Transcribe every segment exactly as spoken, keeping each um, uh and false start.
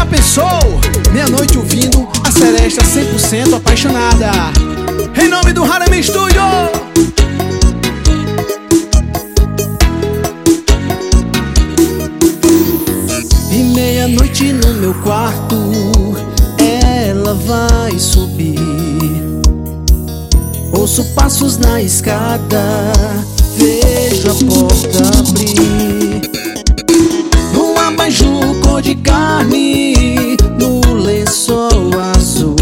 Já pensou? Meia-noite ouvindo a Seresta cem por cento apaixonada. Em nome do Harlem Studio. E meia-noite no meu quarto ela vai subir. Ouço passos na escada, vejo a porta abrir. No abajur cor de carne, no lençol azul,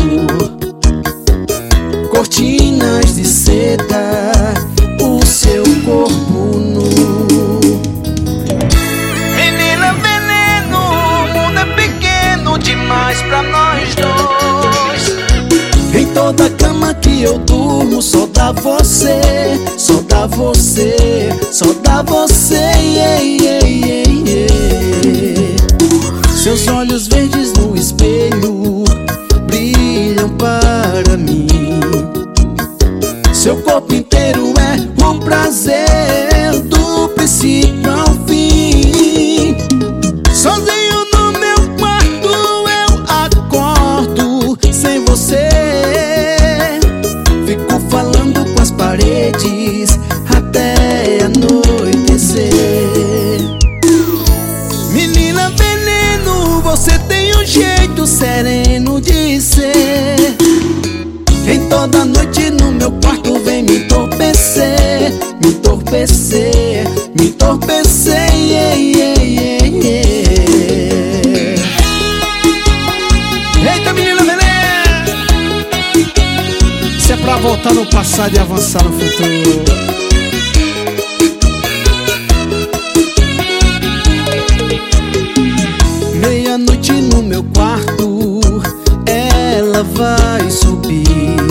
cortinas de seda, o seu corpo nu. Menina veneno, o mundo é pequeno demais pra nós dois. Em toda cama que eu durmo, só dá você, só dá você, só dá você, yeah, yeah, yeah, yeah. Seus olhos verdes no espelho brilham para mim. Seu corpo inteiro é o prazer do princípio ao fim. Sozinho no meu quarto eu acordo sem você. Fico falando com as paredes até anoitecer. Menina veneno, você tem um jeito sereno de ser. Em toda noite no meu quarto vem me entorpecer, me entorpecer, me entorpecer, yeah, yeah, yeah, yeah. Eita, menina veneno, isso é pra voltar no passado e avançar no futuro. Meia-noite no meu quarto ela vai subir.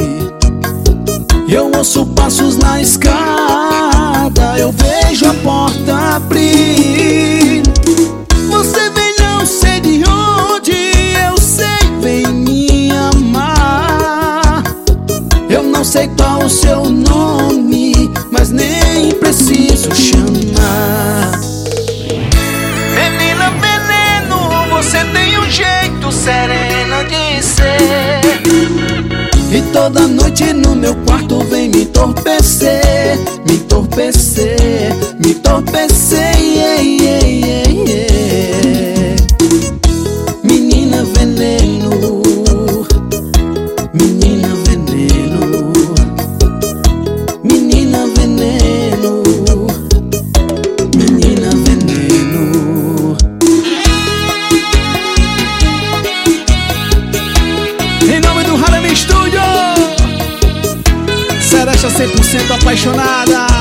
Eu ouço passos na escada, eu vejo a porta abrir. Você vem não sei de onde, eu sei vem me amar. Eu não sei qual o seu nome, mas nem preciso chamar. Menina veneno, você tem um jeito serena de ser. E toda noite no meu quarto vem me entorpecer, me entorpecer, me entorpecer, yeah, yeah, yeah, yeah. Menina veneno, menina veneno, menina veneno, menina veneno. Em nome do Harlem Studio, Seresta cem por cento apaixonada.